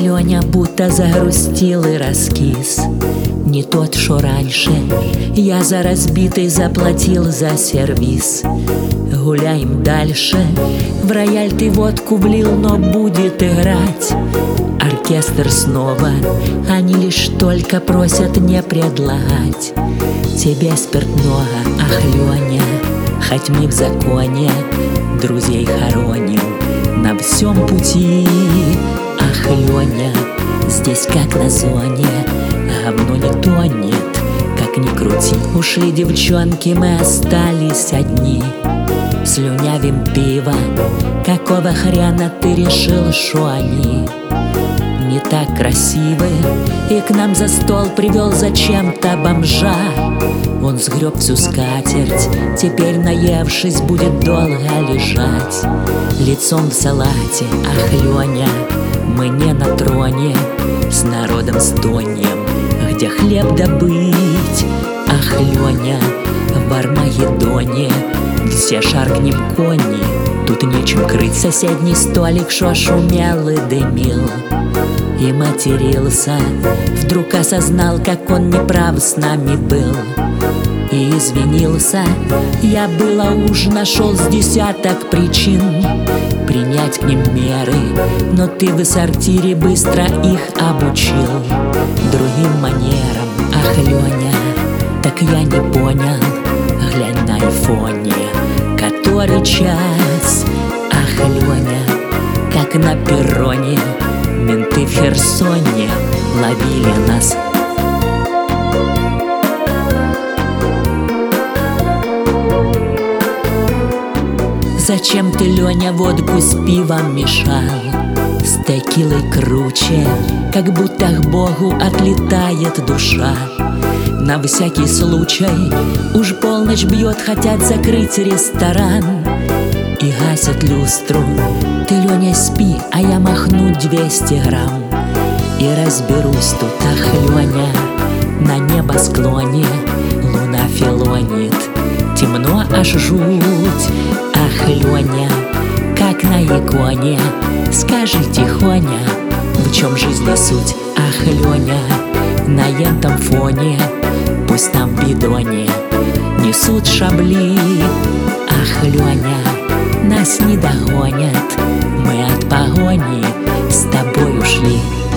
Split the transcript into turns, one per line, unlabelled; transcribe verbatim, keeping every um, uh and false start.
Леня будто загрустил и раскис. Не тот, что раньше. Я за разбитый заплатил за сервис. Гуляем дальше. В рояль ты водку влил, но будет играть оркестр снова. Они лишь только просят не предлагать тебе спиртного. Ах, Леня, хоть мы в законе друзей хороним на всем пути. Ах, Леня, здесь как на зоне, говно не тонет, как ни крути. Ушли девчонки, мы остались одни. Слюнявим пиво, какого хрена ты решил, что они не так красивы? И к нам за стол привел зачем-то бомжа. Он сгреб всю скатерть, теперь, наевшись, будет долго лежать лицом в салате. Ах, Леня, мы не на троне, с народом стонем, где хлеб добыть. Ах, Леня, в Армагеддоне все шаркнем кони. Тут нечем крыть соседний столик, шо шумел и дымил и матерился. Вдруг осознал, как он неправ с нами был, и извинился. Я было уж нашел с десяток причин принять к ним меры, но ты в сортире быстро их обучил другим манерам. Ах, Леня, так я не понял, глянь на айфоне, который час. Ах, Леня, как на перроне менты в Херсоне ловили нас. Зачем ты, Леня, водку с пивом мешал? С текилой круче, как будто к Богу отлетает душа. На всякий случай, уж полночь бьет, хотят закрыть ресторан и гасят люстру. Ты, Леня, спи, а я махну двести грамм и разберусь тут. Ах, Леня, на небосклоне луна филонит, темно аж жуть. Ах, Леня, как на иконе, скажи тихоня, в чем жизни суть? Ах, Леня, на этом фоне пусть там в бидоне несут шабли. Ах, Леня, нас не догонят, мы от погони с тобой ушли.